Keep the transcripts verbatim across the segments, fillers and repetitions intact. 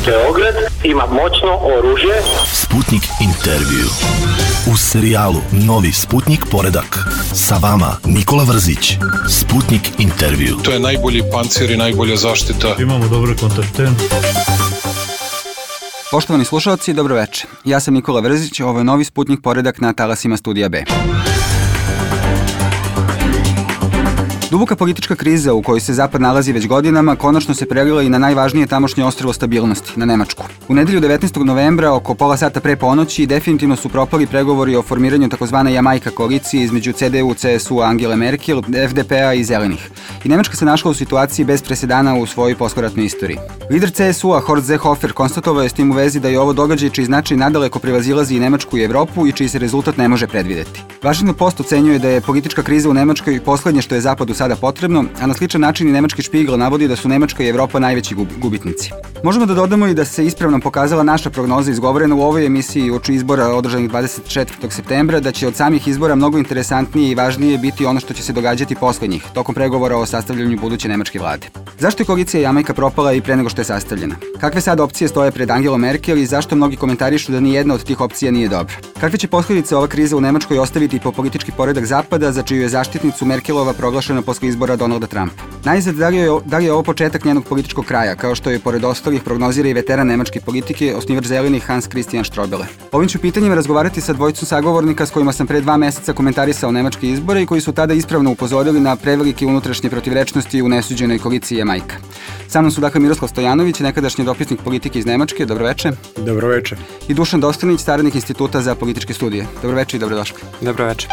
Beograd ima moćno oružje. Sputnik intervju. U serijalu Novi Sputnik poredak. Sa vama Nikola Vrzić. Sputnik intervju. To je najbolji pancir i najbolja zaštita. Imamo dobre kontakte. Poštovani slušalci, dobro večer. Ja sam Nikola Vrzić, ovo je Novi Sputnik poredak na talasima Studija B. Duboka politička kriza u kojoj se Zapad nalazi već godinama konačno se prelila i na najvažnije tamošnje ostrvo stabilnosti, na Nemačku. U nedelju devetnaestog novembra, oko pola sata pre ponoći, definitivno su propali pregovori o formiranju takozvane Jamajka koalicije između C D U, C S U, Angele Merkel, F D P-a i Zelenih. I Nemačka se našla u situaciji bez presedana u svojoj poskoratnoj istoriji. Lider C S U-a Horst Seehofer konstatovao je s tim u vezi da je ovo događaj čiji značaj nadaleko prevazilazi i Nemačku i Evropu i čiji se rezultat ne može predvideti. Washington Post ocenjuje da je politička kriza u Nemačkoj poslednje što je Zapadu sada potrebno, a na sličan način i nemački Špigl navodi da su Nemačka i Evropa najveći gubitnici. Možemo da dodamo i da se ispravno pokazala naša prognoza izgovorena u ovoj emisiji uoči izbora održanih dvadeset četvrtog septembra, da će od samih izbora mnogo interesantnije i važnije biti ono što će se događati posle njih, tokom pregovora o sastavljanju buduće nemačke vlade. Zašto je koalicija Jamajka propala i pre nego što je sastavljena? Kakve sad opcije stoje pred Angelom Merkel i zašto mnogi komentarišu da ni jedna od tih opcija nije dobra? Kakve će posledice ova kriza u Nemačkoj ostaviti po politički poredak Zapada, za čiju je zaštitnicu Merkelova proglašena posle izbora Donalda Trumpa? Najzad, da li je, da li je ovo početak njenog političkog kraja, kao što je pored ostalih prognozira i veteran nemačke politike, osnivač Zelenih Hans Christian Strobele? Ovim ću pitanjima razgovarati sa dvojicom sagovornika s kojima sam pre dva meseca komentarisao nemačke izbore i koji su tada ispravno upozorili na prevelike unutrašnje protivrečnosti u nesuđenoj koaliciji Jamajka. Sa mnom su dakle Miroslav Stojanović, nekadašnji dopisnik politike iz Nemačke, dobroveče. Dobroveče. I Dušan Dostanić, saradnik Instituta za političke studije. Dobroveče i dobrodošli. Dobroveče.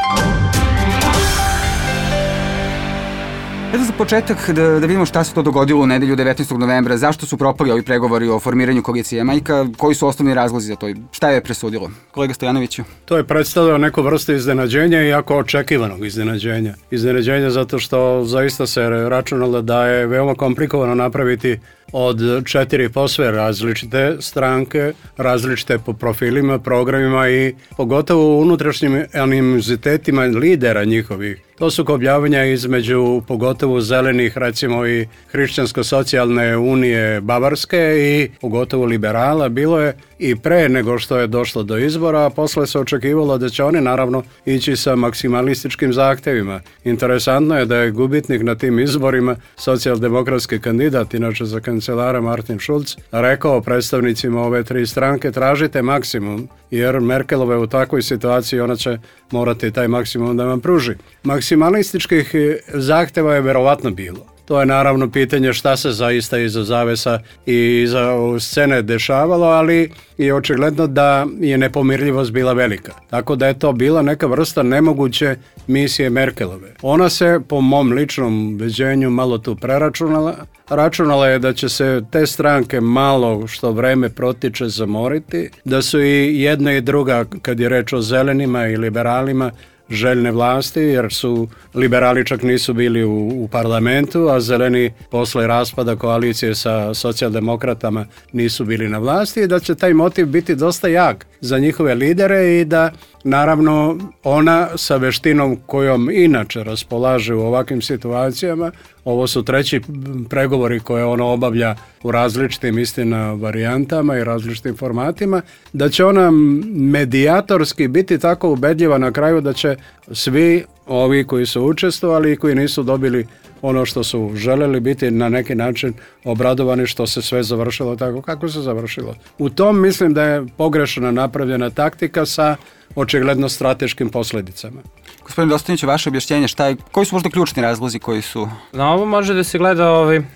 Eto za početak da, da vidimo šta se to dogodilo u nedelju devetnaestog novembra, zašto su propali ovi pregovori o formiranju koalicije Jamajka, koji su osnovni razlozi za to, šta je presudilo? Kolega Stojanoviću. To je predstavljao neku vrstu iznenađenja i jako očekivanog iznenađenja. Iznenađenja zato što zaista se računalo da je veoma komplikovano napraviti od četiri posve različite stranke, različite po profilima, programima i pogotovo u unutrašnjim animozitetima lidera njihovih. To su sukobljavanja između pogotovo Zelenih, recimo i Hrišćansko-socijalne unije Bavarske i pogotovo liberala. Bilo je i pre nego što je došlo do izbora, a posle se očekivalo da će oni naravno ići sa maksimalističkim zahtevima. Interesantno je da je gubitnik na tim izborima, socijaldemokratski kandidat, inače za kancelara Martin Schulz, rekao predstavnicima ove tri stranke: tražite maksimum, jer Merkelova je u takvoj situaciji, ona će morati taj maksimum da vam pruži. Maksimalističkih zahteva je verovatno bilo. To je naravno pitanje šta se zaista iza zavesa i iza scene dešavalo, ali je očigledno da je nepomirljivost bila velika. Tako da je to bila neka vrsta nemoguće misije Merkelove. Ona se, po mom ličnom ubeđenju, malo tu preračunala. Računala je da će se te stranke malo što vreme protiče zamoriti, da su i jedna i druga, kad je reč o zelenima i liberalima, željne vlasti, jer su liberali čak nisu bili u, u parlamentu, a zeleni posle raspada koalicije sa socijaldemokratama nisu bili na vlasti, i da će taj motiv biti dosta jak za njihove lidere i da naravno ona sa veštinom kojom inače raspolaže u ovakvim situacijama, ovo su treći pregovori koje ona obavlja u različitim istina varijantama i različitim formatima, da će ona medijatorski biti tako ubedljiva na kraju da će svi ovi koji su učestvovali i koji nisu dobili ono što su želeli biti na neki način obradovani što se sve završilo tako kako se završilo. U tom mislim da je pogrešno napravljena taktika sa očigledno strateškim posledicama. Gospodin Dostanić, vaše objašnjenje, šta je, koji su možda ključni razlozi koji su... Na ovo može da se gleda ovaj, e,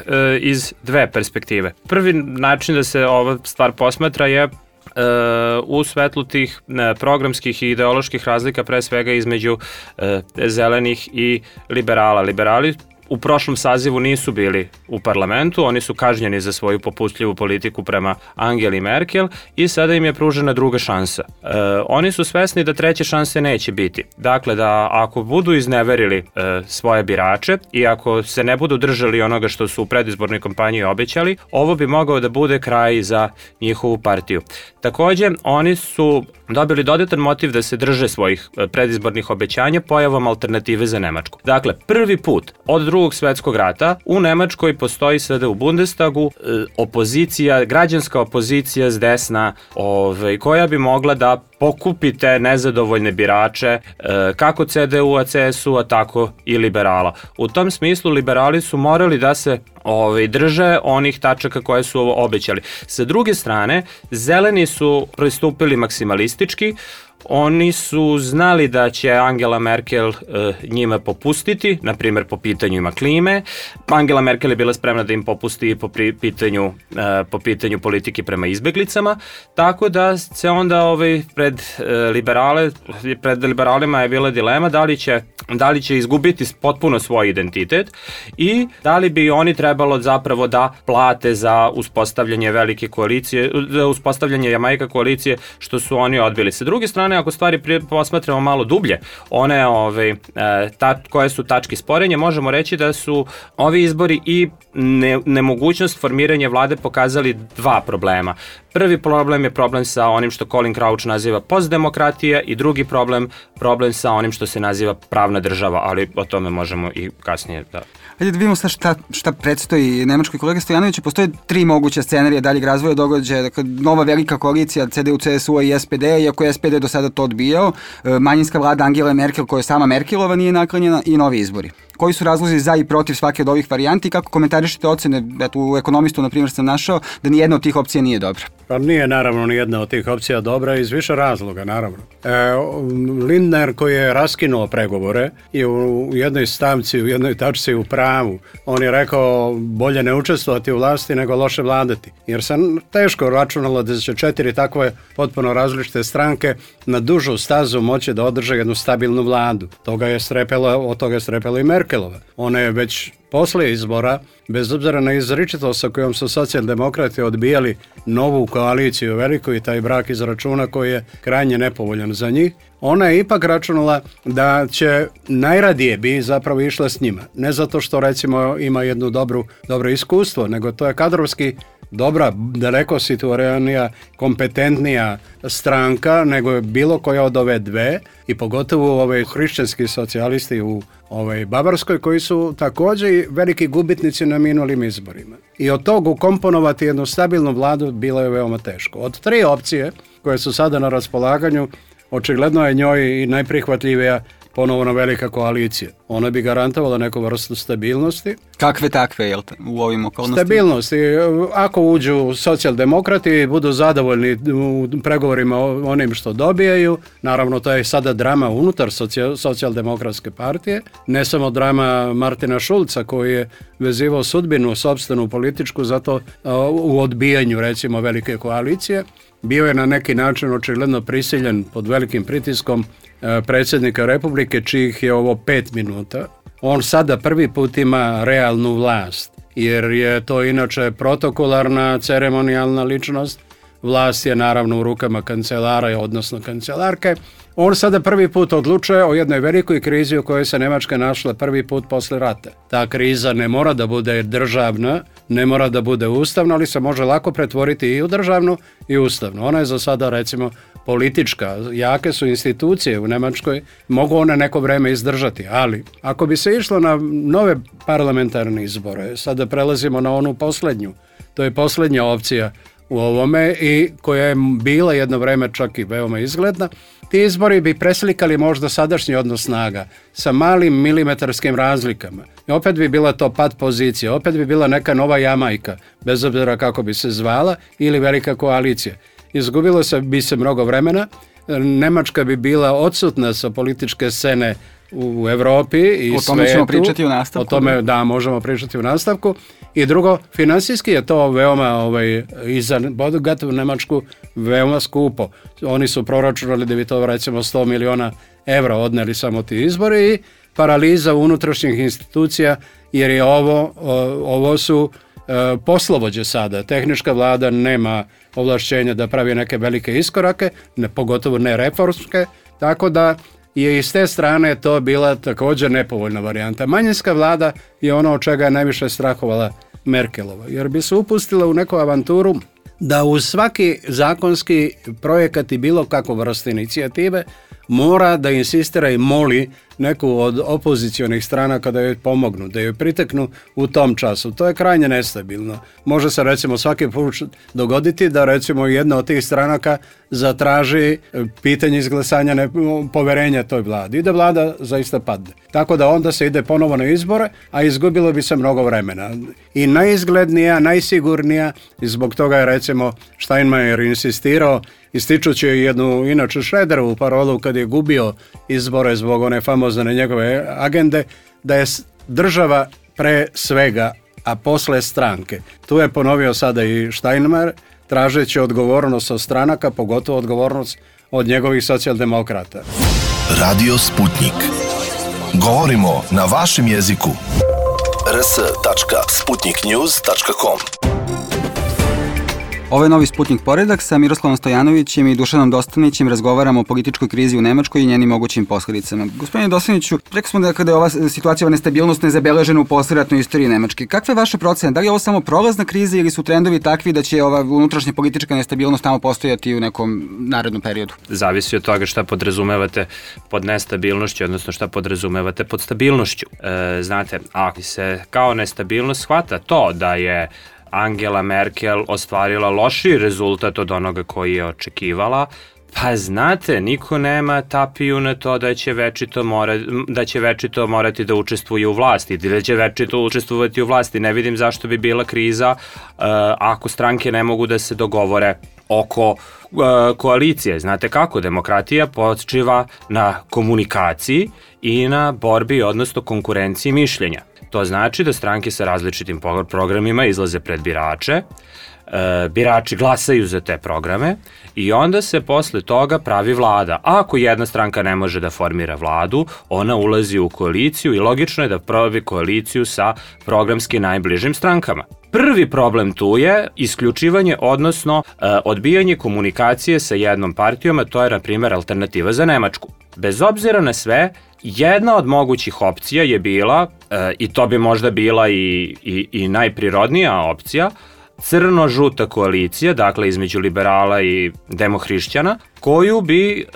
iz dve perspektive. Prvi način da se ova stvar posmatra je Uh, u svetlu tih ne, programskih i ideoloških razlika, pre svega između uh, zelenih i liberala. Liberali u prošlom sazivu nisu bili u parlamentu, oni su kažnjeni za svoju popustljivu politiku prema Angeli Merkel i sada im je pružena druga šansa. E, oni su svesni da treće šanse neće biti. Dakle, da ako budu izneverili e, svoje birače i ako se ne budu držali onoga što su u predizbornoj kampanji obećali, ovo bi mogao da bude kraj za njihovu partiju. Takođe, oni su dobili dodatan motiv da se drže svojih predizbornih obećanja pojavom alternative za Nemačku. Dakle, prvi put od drugog svetskog rata u Nemačkoj postoji sada u Bundestagu opozicija, građanska opozicija s desna, ovaj, koja bi mogla da pokupi te nezadovoljne birače kako C D U-a, C S U-a, tako i liberala. U tom smislu liberali su morali da se Ove, drže onih tačaka koje su ovo obećali. Sa druge strane, zeleni su pristupili maksimalistički, oni su znali da će Angela Merkel e, njima popustiti, na primjer po pitanju klime. Angela Merkel je bila spremna da im popusti po pri, pitanju, e, po pitanju politike prema izbeglicama, tako da se onda ovaj, pred, e, liberale, pred liberalima je bila dilema da li će, da li će izgubiti potpuno svoj identitet i da li bi oni trebalo zapravo da plate za uspostavljanje velike koalicije, za uspostavljanje Jamajka koalicije, što su oni odbili. Sa druge strane, ako stvari posmatramo malo dublje, one ove, ta, koje su tačke sporenja, možemo reći da su ovi izbori i ne, nemogućnost formiranja vlade pokazali dva problema. Prvi problem je problem sa onim što Colin Crouch naziva postdemokratija i drugi problem, problem sa onim što se naziva pravna država, ali o tome možemo i kasnije da... Hajde da vidimo sad šta, šta predstoji Nemačkoj. Kolega Stojanoviću, postoje tri moguće scenarije daljeg razvoja događaja. Dakle, nova velika koalicija C D U, C S U i S P D, iako je S P D do sada to odbijao, manjinska vlada Angela Merkel, koja je sama Merkelova nije naklonjena, i novi izbori. Koji su razlozi za i protiv svake od ovih varijanti i kako komentarišete ocene? Eto, u Ekonomistu, na primjer, sam našao da ni jedna od tih opcija nije dobra. Pa nije naravno ni jedna od tih opcija dobra iz više razloga, naravno. E, Lindner, koji je raskinuo pregovore i u jednoj stavci, u jednoj tačci u pravu, on je rekao bolje ne učestvovati u vlasti nego loše vladati. Jer sam teško računalo da će četiri takve potpuno različite stranke na dužu stazu moći da održe jednu stabilnu vladu. Toga je strepela, od toga je strepela i Merkelova. Ona je već posle izbora, bez obzira na izričitost sa kojom su socijaldemokrati odbijali novu koaliciju veliku i taj brak iz računa koji je krajnje nepovoljan za njih, ona je ipak računala da će najradije bi zapravo išla s njima. Ne zato što recimo ima jednu dobru, dobro iskustvo, nego to je kadrovski dobra, daleko situiranija, kompetentnija stranka nego je bilo koja od ove dve i pogotovo ove hrišćanski socijalisti u ovaj Bavarskoj koji su također veliki gubitnici na minulim izborima. I od tog ukomponovati jednu stabilnu vladu bilo je veoma teško. Od tri opcije koje su sada na raspolaganju, očigledno je njoj i najprihvatljivija ponovno velika koalicija. Ona bi garantovala neku vrstu stabilnosti. Kakve takve, jel te, u ovim okolnostima? Stabilnosti. Ako uđu socijaldemokrati, budu zadovoljni u pregovorima onim što dobijaju, naravno to je sada drama unutar socijal, socijaldemokratske partije, ne samo drama Martina Schulza koji je vezivao sudbinu sopstvenu političku zato u odbijanju recimo velike koalicije. Bio je na neki način očigledno prisiljen pod velikim pritiskom predsjednika Republike, čijih je ovo pet minuta. On sada prvi put ima realnu vlast, jer je to inače protokolarna, ceremonijalna ličnost. Vlast je naravno u rukama kancelara, odnosno kancelarke. On sada prvi put odlučuje o jednoj velikoj krizi u kojoj se Nemačka našla prvi put posle rata. Ta kriza ne mora da bude državna, ne mora da bude ustavna, ali se može lako pretvoriti i u državnu i ustavnu. Ona je za sada recimo politička, jake su institucije u Nemačkoj, mogu one neko vreme izdržati, ali ako bi se išlo na nove parlamentarne izbore, sada prelazimo na onu posljednju, to je posljednja opcija u ovome i koja je bila jedno vreme čak i veoma izgledna, ti izbori bi preslikali možda sadašnji odnos snaga sa malim milimetarskim razlikama. I opet bi bila to pad pozicija, opet bi bila neka nova Jamajka, bez obzira kako bi se zvala, ili velika koalicija. Izgubilo se bi se mnogo vremena, Nemačka bi bila odsutna sa političke scene u Evropi i svijetu. O tome ćemo pričati u nastavku. O tome, da, možemo pričati u nastavku. I drugo, finansijski je to veoma, ovaj, i za bogatu Nemačku, veoma skupo. Oni su proračunali da bi to recimo sto miliona evra odneli samo ti izbori i paraliza unutrašnjih institucija, jer je ovo, ovo su e, poslovođe sada. Tehnička vlada nema ovlašćenja da pravi neke velike iskorake, ne, pogotovo ne reformske, tako da je iz te strane to bila također nepovoljna varijanta. Manjinska vlada je ono od čega je najviše strahovala Merkelova, jer bi se upustila u neku avanturu da uz svaki zakonski projekat i bilo kakvu vrstu inicijative mora da insistira i moli neku od opozicionih stranaka da joj pomognu, da joj priteknu u tom času. To je krajnje nestabilno. Može se recimo svaki put dogoditi da recimo jedna od tih stranaka zatraži pitanje izglasanja ne, poverenja toj vladi i da vlada zaista padne. Tako da onda se ide ponovo na izbore, a izgubilo bi se mnogo vremena. I najizglednija, najsigurnija, i zbog toga je recimo Steinmeier insistirao, ističući jednu inače Šrederovu parolu kad je gubio izbore zbog one famozne njegove agende, da je država pre svega, a posle stranke. Tu je ponovio sada i Steinmeier, tražeći odgovornost od stranaka, pogotovo odgovornost od njegovih socijaldemokrata. Radio Sputnik. Govorimo na vašem jeziku. r s tačka sputnik news tačka com. Ovo je Novi Sputnik Poredak, sa Miroslavom Stojanovićem i Dušanom Dostanićem razgovaramo o političkoj krizi u Nemačkoj i njenim mogućim posledicama. Gospodine Dostaniću, rekli smo da kada je ova situacija, ova nestabilnost nezabeležena u posleratnoj istoriji Nemačke. Kakva je vaša procena? Da li je ovo samo prolazna kriza ili su trendovi takvi da će ova unutrašnja politička nestabilnost tamo postojati u nekom narednom periodu? Zavisi od toga šta podrazumevate pod nestabilnošću, odnosno šta podrazumevate pod stabilnošću. E, znate, ako se kao nestabilnost shvata to da je Angela Merkel ostvarila lošiji rezultat od onoga koji je očekivala, pa znate, niko nema tapiju na to da će večito, mora, da će večito morati da učestvuje u vlasti, da će večito učestvovati u vlasti. Ne vidim zašto bi bila kriza uh, ako stranke ne mogu da se dogovore oko uh, koalicije. Znate kako, demokratija počiva na komunikaciji i na borbi, odnosno konkurenciji mišljenja. To znači da stranke sa različitim programima izlaze pred birače, e, birači glasaju za te programe i onda se posle toga pravi vlada. A ako jedna stranka ne može da formira vladu, ona ulazi u koaliciju i logično je da pravi koaliciju sa programski najbližim strankama. Prvi problem tu je isključivanje, odnosno e, odbijanje komunikacije sa jednom partijom, a to je, na primjer, Alternativa za Nemačku. Bez obzira na sve, jedna od mogućih opcija je bila, e, i to bi možda bila i, i, i najprirodnija opcija, crno-žuta koalicija, dakle između liberala i demohrišćana, koju bi e,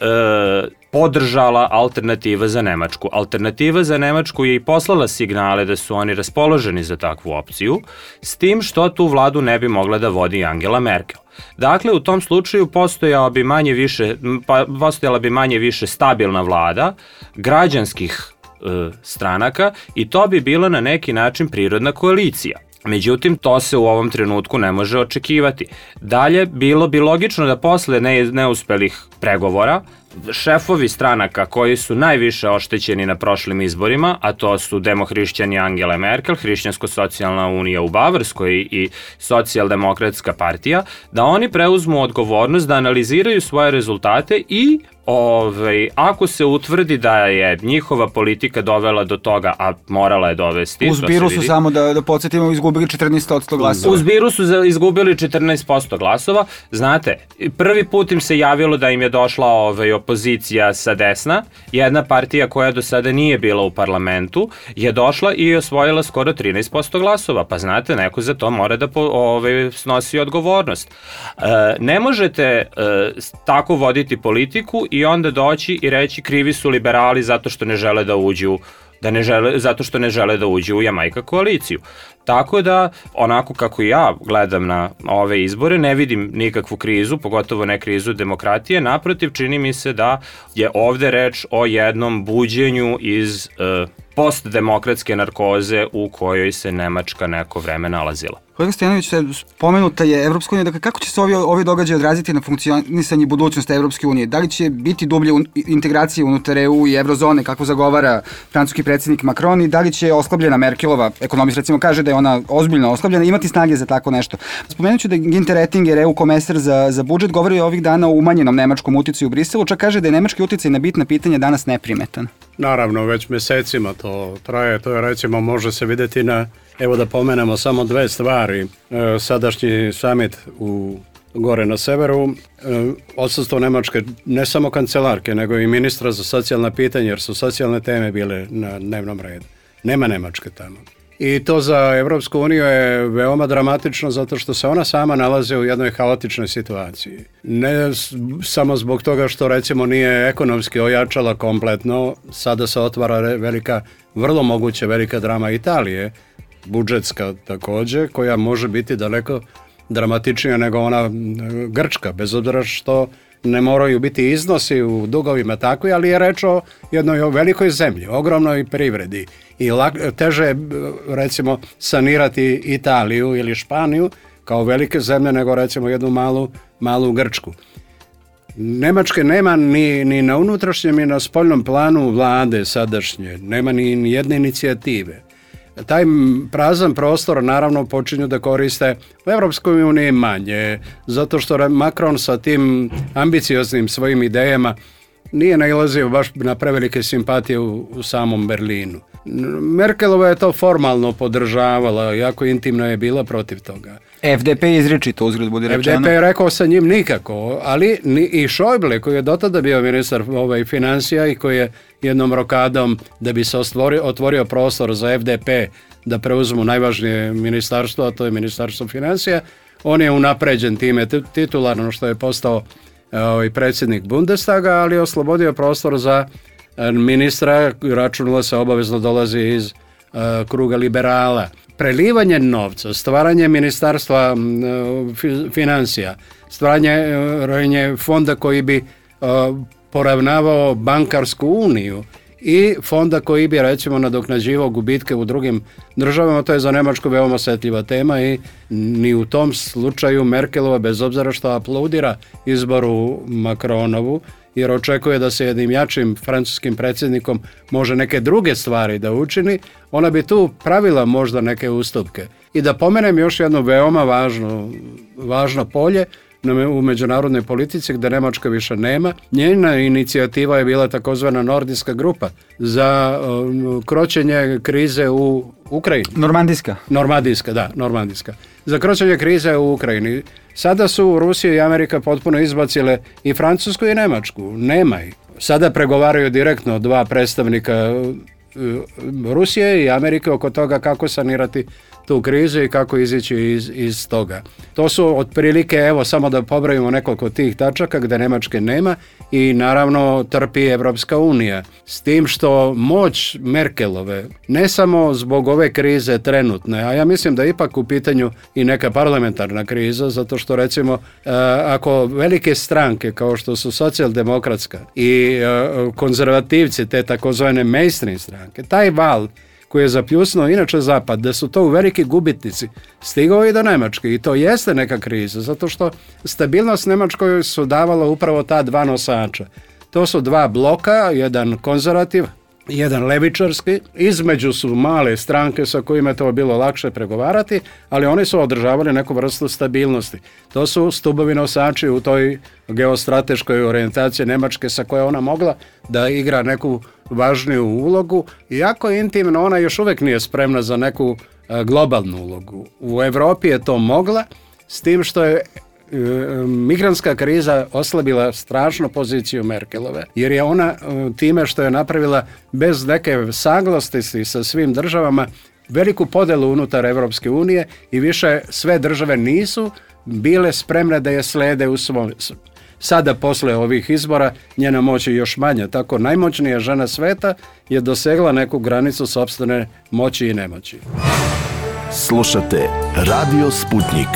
podržala Alternativa za Nemačku. Alternativa za Nemačku je i poslala signale da su oni raspoloženi za takvu opciju, s tim što tu vladu ne bi mogla da vodi Angela Merkel. Dakle, u tom slučaju postojala bi manje više, pa, postojala bi manje više stabilna vlada građanskih e, stranaka i to bi bila na neki način prirodna koalicija. Međutim, to se u ovom trenutku ne može očekivati. Dalje, bilo bi logično da posle ne, neuspelih pregovora šefovi stranaka koji su najviše oštećeni na prošlim izborima, a to su demohrišćani Angela Merkel, Hrišćansko-socijalna unija u Bavarskoj i Socijaldemokratska partija, da oni preuzmu odgovornost da analiziraju svoje rezultate i Ove, ako se utvrdi da je njihova politika dovela do toga, a morala je dovesti... U Zbiru su samo, da, da podsjetimo, izgubili četrnaest posto glasova. U Zbiru su izgubili četrnaest posto glasova. Znate, prvi put im se javilo da im je došla ove, opozicija sa desna. Jedna partija koja do sada nije bila u parlamentu je došla i osvojila skoro trinaest posto glasova. Pa znate, neko za to mora da po, ove, snosi odgovornost. E, ne možete e, tako voditi politiku i onda doći i reći krivi su liberali zato što ne žele da uđu da ne žele, zato što ne žele da uđu u Jamajka koaliciju. Tako da, onako kako ja gledam na ove izbore, ne vidim nikakvu krizu, pogotovo ne krizu demokratije. Naprotiv, čini mi se da je ovde reč o jednom buđenju iz e, postdemokratske narkoze u kojoj se Nemačka neko vreme nalazila. Kolega Stojanović, spomenuta je Evropska unija, dakle kako će se ovi, ovi događaji odraziti na funkcionisanje budućnosti Evropske unije? Da li će biti dublje un, integracije unutar E U i Eurozone, kako zagovara francuski predsjednik Macron, i da li će oslabljena Merkelova, ekonomist recimo kaže da je ona ozbiljno oslabljena, imati snage za tako nešto? Spomenut ću da Ginter Ettinger, E U komesar za, za budžet, govori ovih dana o umanjenom nemačkom uticaju u Briselu, čak kaže da je nemački uticaj na bitna pitanja danas neprimetan. Naravno, već mesecima to traje, to je recimo može se videti na, evo da pomenemo samo dve stvari, e, sadašnji summit u gore na severu, e, odsustvo Nemačke, ne samo kancelarke, nego i ministra za socijalna pitanja, jer su socijalne teme bile na dnevnom redu. Nema Nemačke tamo. I to za Evropsku uniju je veoma dramatično zato što se ona sama nalazi u jednoj haotičnoj situaciji. Ne samo zbog toga što recimo nije ekonomski ojačala kompletno, sada se otvara velika, vrlo moguće velika drama Italije, budžetska također, koja može biti daleko dramatičnija nego ona Grčka, bez obzira što ne moraju biti iznosi u dugovima takvi, ali je reč o jednoj velikoj zemlji, ogromnoj privredi i teže je recimo sanirati Italiju ili Španiju kao velike zemlje nego recimo jednu malu, malu Grčku. Nemačke nema ni, ni na unutrašnjem ni na spoljnom planu vlade sadašnje, nema ni, ni jedne inicijative. Taj prazan prostor naravno počinju da koriste u Evropskoj uniji manje, zato što Macron sa tim ambicioznim svojim idejama nije nailazio baš na prevelike simpatije u, u samom Berlinu. Merkelova je to formalno podržavala, jako intimno je bila protiv toga. F D P izričito uzgled budi rečeno. F D P je rekao sa njim nikako, ali ni, i Schäuble koji je dotada bio ministar ovaj, financija i koji je jednom rokadom da bi se ostvorio, otvorio prostor za F D P da preuzmu najvažnije ministarstvo, a to je ministarstvo financija, on je unapređen time titularno što je postao ovaj, predsjednik Bundestaga, ali je oslobodio prostor za ministra, računalo se obavezno dolazi iz uh, kruga liberala. Prelivanje novca, stvaranje ministarstva uh, fi, financija, stvaranje uh, fonda koji bi uh, poravnavao bankarsku uniju i fonda koji bi recimo nadoknađivao gubitke u drugim državama, to je za Njemačku veoma osjetljiva tema i ni u tom slučaju Merkelova, bez obzira što aplaudira izboru Macronovu, jer očekuje da se jednim jačim francuskim predsjednikom može neke druge stvari da učini, ona bi tu pravila možda neke ustupke. I da pomenem još jedno veoma važno, važno polje u međunarodnoj politici gdje Njemačka više nema. Njena inicijativa je bila takozvana nordijska grupa za um, kroćenje krize u Ukrajini. Normandijska. Normandijska, da, normandijska. Za kroćenje krize u Ukrajini. Sada su Rusija i Amerika potpuno izbacile i Francusku i Njemačku. Nema ih. Sada pregovaraju direktno dva predstavnika Rusije i Amerike oko toga kako sanirati tu krizu i kako izići iz, iz toga. To su otprilike, evo samo da pobrojimo nekoliko tih tačaka gdje Njemačke nema i naravno trpi Evropska unija. S tim što moć Merkelove, ne samo zbog ove krize trenutne, a ja mislim da je ipak u pitanju i neka parlamentarna kriza, zato što recimo ako velike stranke kao što su socijaldemokratska i konzervativci, te takozvane mainstream stranke, taj val koji je zapljusnuo inače zapad, da su to u veliki gubitnici, stigao i do Njemačke i to jeste neka kriza, zato što stabilnost Njemačkoj su davala upravo ta dva nosača. To su dva bloka, jedan konzervativ, jedan levičarski, između su male stranke sa kojima je to bilo lakše pregovarati, ali oni su održavali neku vrstu stabilnosti. To su stubovi nosači u toj geostrateškoj orijentaciji Njemačke sa koje ona mogla da igra neku važniju ulogu, iako intimno ona još uvijek nije spremna za neku globalnu ulogu. U Europi je to mogla, s tim što je migrantska kriza oslabila strašno poziciju Merkelove, jer je ona time što je napravila bez neke saglasnosti sa svim državama veliku podelu unutar Evropske unije i više sve države nisu bile spremne da je slede u svom. Sada posle ovih izbora njena moć je još manja, tako najmoćnija žena sveta je dosegla neku granicu sopstvene moći i nemoći. Slušate Radio Sputnik.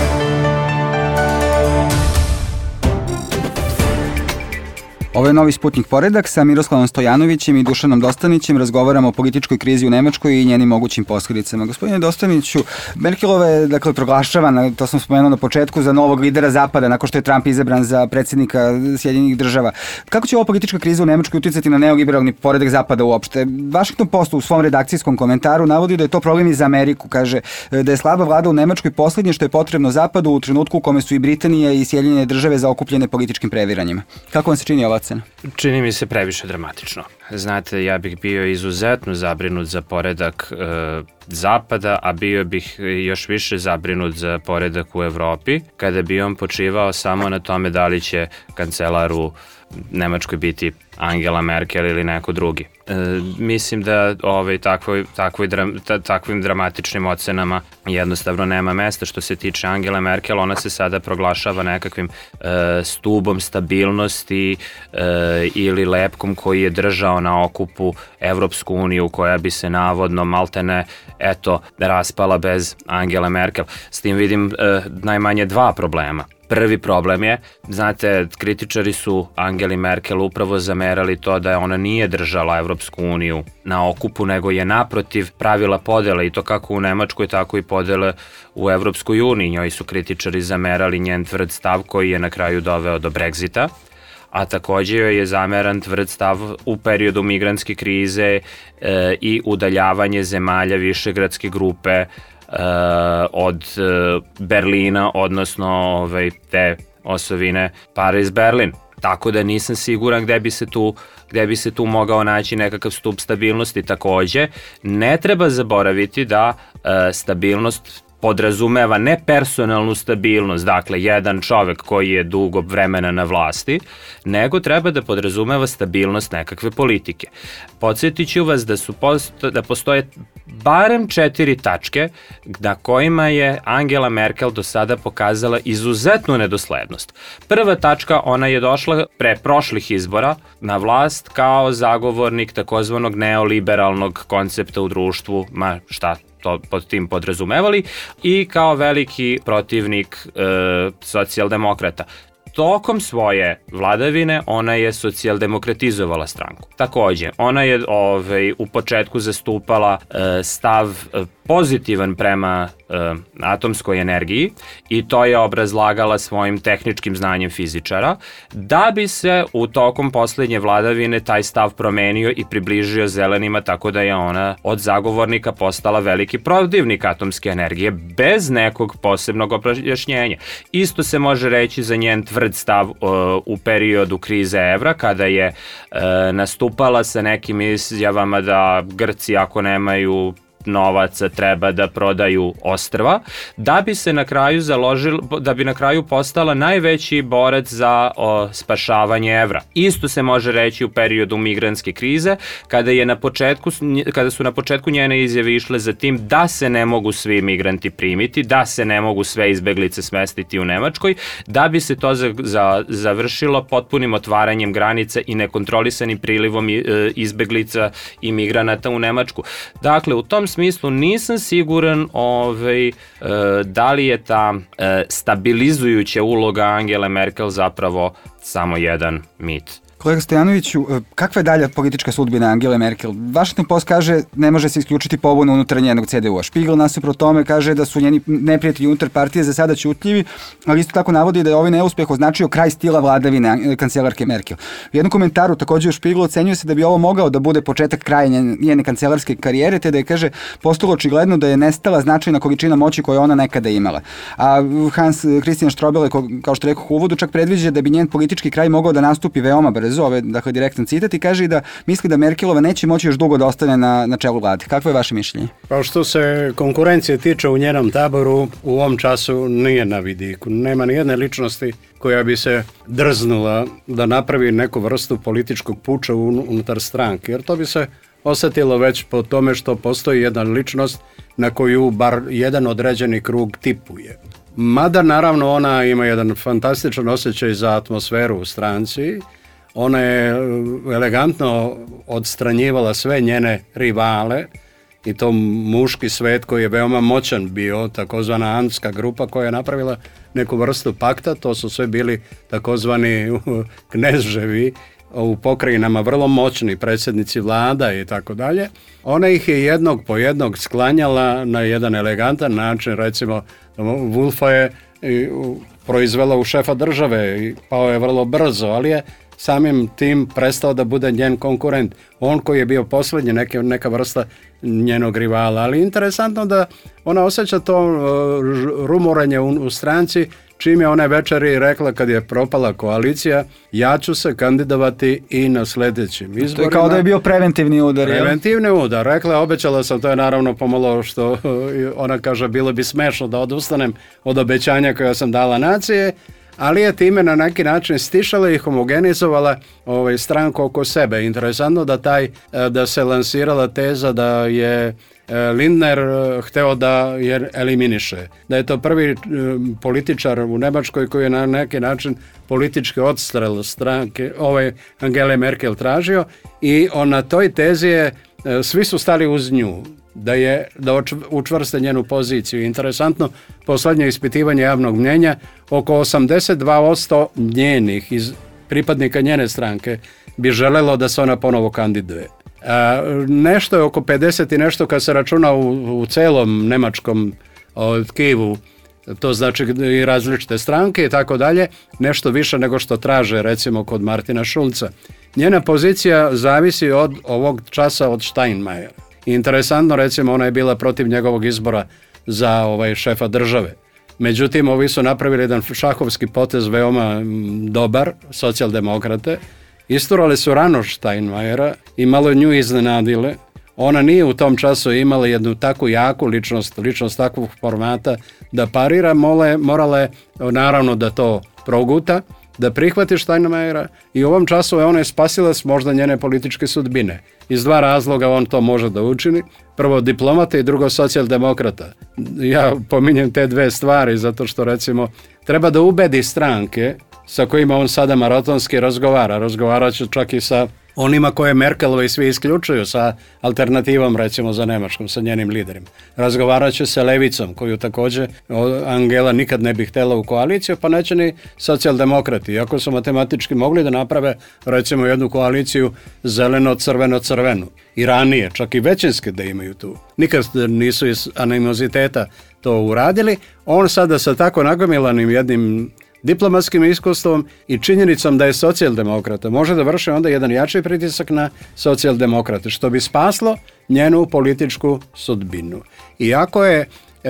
Ovo je Novi Sputnik poredak, sa Miroslavom Stojanovićem i Dušanom Dostanićem razgovaramo o političkoj krizi u Nemačkoj i njenim mogućim posljedicama. Gospodine Dostaniću, Merkelova je dakle proglašavana, to sam spomenuo na početku, za novog lidera Zapada nakon što je Trump izabran za predsjednika Sjedinjenih država. Kako će ova politička kriza u Nemačkoj uticati na neoliberalni poredak Zapada uopšte? Washington Post u svom redakcijskom komentaru navodi da je to problem i za Ameriku. Kaže da je slaba vlada u Nemačkoj posljednje što je potrebno Zapadu u trenutku u kome su i Britanija i Sjedinjene države zaokupljene političkim previranjima. Kako vam se čini ova cena? Čini mi se previše dramatično. Znate, ja bih bio izuzetno zabrinut za poredak e, Zapada, a bio bih još više zabrinut za poredak u Evropi, kada bi on počivao samo na tome da li će kancelar u Nemačkoj biti Angela Merkel ili neko drugi. E, mislim da ovaj, takvoj, takvoj dram, ta, takvim dramatičnim ocenama jednostavno nema mesta. Što se tiče Angela Merkel, ona se sada proglašava nekakvim e, stubom stabilnosti e, ili lepkom koji je držao na okupu Evropsku uniju, koja bi se navodno maltene eto raspala bez Angela Merkel. S tim vidim e, najmanje dva problema. Prvi problem je, znate, kritičari su Angeli Merkel upravo zamerali to da ona nije držala Evropsku uniju na okupu, nego je naprotiv pravila podele, i to kako u Nemačkoj, tako i podele u Evropskoj uniji. Njoj su kritičari zamerali njen tvrd stav koji je na kraju doveo do Brexita, a takođe joj je zameran tvrd stav u periodu migrantske krize e, i udaljavanje zemalja Višegradske grupe Uh, od uh, Berlina, odnosno ovaj, te osovine Paris-Berlin. Tako da nisam siguran gde bi se tu gde bi se tu mogao naći nekakav stup stabilnosti. Takođe, ne treba zaboraviti da uh, stabilnost podrazumeva ne personalnu stabilnost, dakle jedan čovek koji je dugo vremena na vlasti, nego treba da podrazumeva stabilnost nekakve politike. Podsjetit ću vas da, su posto, da postoje barem četiri tačke na kojima je Angela Merkel do sada pokazala izuzetnu nedoslednost. Prva tačka, ona je došla pre prošlih izbora na vlast kao zagovornik takozvanog neoliberalnog koncepta u društvu, ma šta to pod tim podrazumevali, i kao veliki protivnik e, socijaldemokrata. Tokom svoje vladavine ona je socijaldemokratizovala stranku. Takođe, ona je ovaj, u početku zastupala e, stav e, pozitivan prema e, atomskoj energiji i to je obrazlagala svojim tehničkim znanjem fizičara, da bi se u tokom poslednje vladavine taj stav promenio i približio zelenima, tako da je ona od zagovornika postala veliki protivnik atomske energije bez nekog posebnog objašnjenja. Isto se može reći za njen tvrd stav uh, u periodu krize evra, kada je uh, nastupala sa nekim izjavama da Grci, ako nemaju novaca, treba da prodaju ostrva, da bi se na kraju založila, da bi na kraju postala najveći borac za o, spašavanje evra. Isto se može reći u periodu migrantske krize, kada je na početku kada su na početku njene izjave išle za tim da se ne mogu svi migranti primiti, da se ne mogu sve izbeglice smestiti u Nemačkoj, da bi se to za, za, završilo potpunim otvaranjem granica i nekontrolisanim prilivom e, izbeglica i migranata u Nemačku. Dakle, u tom smislu nisam siguran ovaj, e, da li je ta e, stabilizujuća uloga Angele Merkel zapravo samo jedan mit. Kolega Stojanoviću, kakva je dalja politička sudbina Angele Merkel? Washington Post kaže ne može se isključiti pobuna unutar njenog C D U-a. Spiegel nasuprot tome kaže da su njeni neprijatelji unutar partije za sada ćutljivi, ali isto tako navodi da je ovaj neuspeh označio kraj stila vladavine kancelarke Merkel. U jednom komentaru takođe u Spiegelu ocenjuje se da bi ovo mogao da bude početak kraja njene kancelarske karijere, te da je, kaže, postalo očigledno da je nestala značajna količina moći koju ona nekada imala. A Hans Christian Strobel, kao što rekao u uvodu, čak predviđa da bi njen politički kraj mogao da nastupi veoma brzo. Ove, dakle, direktan citat, i kaže i da misli da Merkelova neće moći još dugo da ostane na, na čelu vlade. Kakvo je vaše mišljenje? Pa što se konkurencije tiče u njenom taboru, u ovom času nije na vidiku. Nema ni jedne ličnosti koja bi se drznula da napravi neku vrstu političkog puča unutar stranke, jer to bi se osetilo već po tome što postoji jedna ličnost na koju bar jedan određeni krug tipuje. Mada naravno ona ima jedan fantastičan osjećaj za atmosferu u stranci. Ona je elegantno odstranjivala sve njene rivale i to muški svet koji je veoma moćan bio, takozvana Antska grupa koja je napravila neku vrstu pakta. To su sve bili takozvani knezževi u pokrajinama, vrlo moćni predsjednici vlada i tako dalje. Ona ih je jednog po jednog sklanjala na jedan elegantan način. Recimo, Wolfa je proizvela u šefa države i pao je vrlo brzo, ali je samim tim prestao da bude njen konkurent. On koji je bio posljednji, neke, neka vrsta njenog rivala. Ali interesantno da ona osjeća to uh, rumorenje u, u stranci, čim je one večeri rekla kad je propala koalicija, ja ću se kandidovati i na sljedećim izborima. To je kao da je bio preventivni udar. Preventivni udar. Rekla je, obećala sam, to je naravno pomalo što ona kaže, bilo bi smešno da odustanem od obećanja koja sam dala nacije, ali je time na neki način stišala i homogenizovala ovaj, stranku oko sebe. Interesantno da, taj, da se lansirala teza da je Lindner hteo da je eliminiše. Da je to prvi političar u Nemačkoj koji je na neki način politički odstrel stranke ove Angele Merkel tražio i on na toj tezi je, svi su stali uz nju da je da učvrste njenu poziciju. Interesantno, poslednje ispitivanje javnog mnjenja, oko osamdeset dva posto njenih iz pripadnika njene stranke bi želelo da se ona ponovo kandiduje. A, nešto je oko pedeset i nešto kad se računa u, u celom nemačkom tkivu, to znači i različite stranke i tako dalje, nešto više nego što traže recimo kod Martina Schulza. Njena pozicija zavisi od ovog časa od Steinmeiera. Interesantno, recimo, ona je bila protiv njegovog izbora za ovaj šefa države. Međutim, ovi su napravili jedan šahovski potez veoma dobar, socijaldemokrate. Isturali su rano Steinmeiera i malo nju iznenadile. Ona nije u tom času imala jednu takvu jaku ličnost, ličnost takvog formata da parira, mole, morala je naravno da to proguta, da prihvati Steinmeiera i u ovom času je ona spasila možda njene političke sudbine. Iz dva razloga on to može da učini. Prvo diplomata i drugo socijaldemokrata. Ja pominjem te dve stvari zato što recimo treba da ubedi stranke sa kojima on sada maratonski razgovara. Razgovarat će čak i sa onima koje Merkelovi svi isključuju, sa alternativom recimo za Nemačkom, sa njenim liderima. Razgovarat će sa levicom, koju također Angela nikad ne bi htjela u koaliciju, pa neće ni socijaldemokrati. Iako su matematički mogli da naprave recimo jednu koaliciju zeleno-crveno-crvenu. I ranije, čak i većinske da imaju tu. Nikad nisu iz animoziteta to uradili. On sada sa tako nagomilanim jednim diplomatskim iskustvom i činjenicom da je socijaldemokrata može da vrši onda jedan jači pritisak na socijaldemokrate, što bi spaslo njenu političku sudbinu. Iako je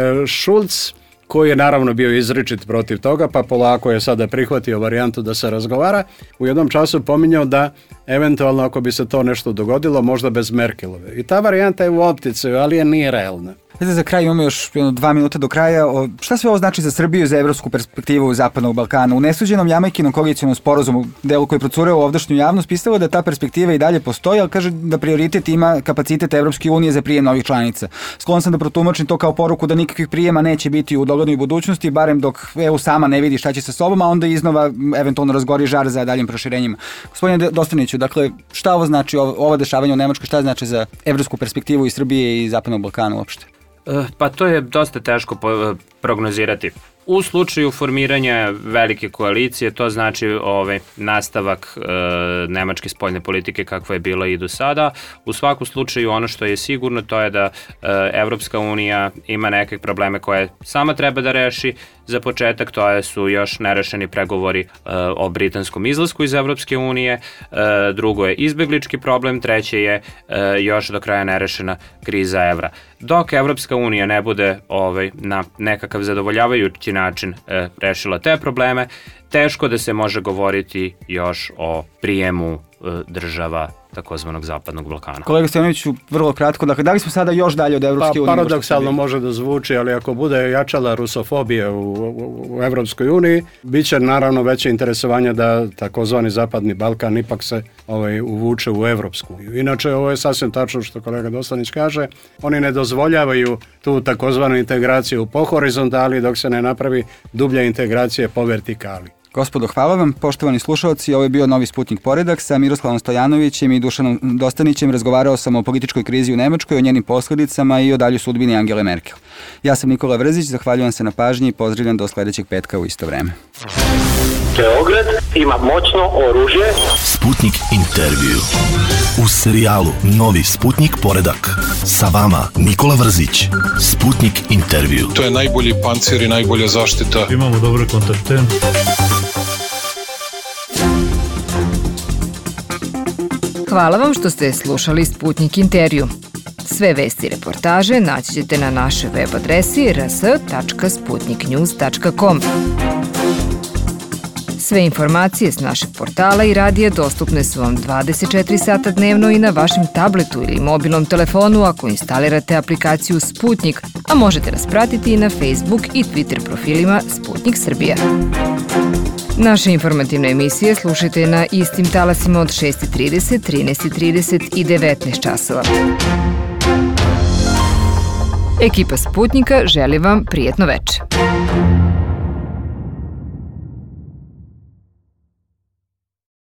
Schulz, koji je naravno bio izričit protiv toga, pa polako je sada prihvatio varijantu da se razgovara, u jednom času pominjao da eventualno ako bi se to nešto dogodilo, možda bez Merkelove. I ta varijanta je u optici, ali je nije realna. Za kraj imamo još dva minuta do kraja. O, šta sve ovo znači za Srbiju i za evropsku perspektivu Zapadnog Balkana? U nesuđenom Jamajkinom koalicionom sporazumu, delu koji procureo u ovdašnju javnost, pisalo da ta perspektiva i dalje postoji, ali kaže da prioritet ima kapacitet Evropske unije za prijem novih članica. Sklon sam da protumačim to kao poruku da nikakvih prijema neće biti u doglednoj budućnosti, barem dok E U sama ne vidi šta će sa sobom, a onda iznova eventualno razgori žar za daljim proširenjima. Gospodine Dostaniću, dakle, šta ovo znači, ovo dešavanje u Nemačkoj, šta znači za evropsku perspektivu i Srbije i Zapadnog Balkana uopšte? Pa to je dosta teško prognozirati. U slučaju formiranja velike koalicije, to znači ovaj, nastavak e, nemačke spoljne politike kakva je bila i do sada. U svakom slučaju ono što je sigurno to je da e, Evropska unija ima neke probleme koje sama treba da reši. Za početak to su još nerešeni pregovori e, o britanskom izlasku iz Evropske unije, e, drugo je izbeglički problem, treće je e, još do kraja nerešena kriza evra. Dok Evropska unija ne bude ovaj, na nekakav zadovoljavajući način e, rešila te probleme, teško da se može govoriti još o prijemu e, država takozvanog Zapadnog Balkana. Kolega Stojanoviću, vrlo kratko, dakle, da li smo sada još dalje od Evropske pa, unije? Paradoksalno može da zvuči, ali ako bude jačala rusofobija u, u, u Evropskoj uniji, bit će naravno veće interesovanje da takozvani Zapadni Balkan ipak se ovaj, uvuče u Evropsku. Inače, ovo je sasvim tačno što kolega Dostanić kaže, oni ne dozvoljavaju tu takozvanu integraciju po horizontali dok se ne napravi dublja integracija po vertikali. Gospodo, hvala vam. Poštovani slušalci, ovo je bio Novi Sputnik Poredak sa Miroslavom Stojanovićem i Dušanom Dostanićem. Razgovarao sam o političkoj krizi u Nemačkoj, o njenim posledicama i o daljoj sudbini Angele Merkel. Ja sam Nikola Vrzić, zahvaljujem se na pažnji i pozdravljam do sledećeg petka u isto vreme. Beograd ima moćno oružje. Sputnik intervju. U serijalu Novi Sputnik Poredak. Sa vama Nikola Vrzić. Sputnik intervju. To je najbolji pancir i najbolja zaštita. Imamo dobre kontakte. Hvala vam što ste slušali Sputnik intervju. Sve vesti i reportaže naći ćete na našoj web adresi r s tačka sputnik news tačka com. Sve informacije s našeg portala i radija dostupne su vam dvadeset četiri sata dnevno i na vašem tabletu ili mobilnom telefonu ako instalirate aplikaciju Sputnik, a možete nas pratiti i na Facebook i Twitter profilima Sputnik Srbija. Naše informativne emisije slušajte na istim talasima od šest trideset, trinaest trideset i devetnaest časova. Ekipa Sputnika želi vam prijetno veče.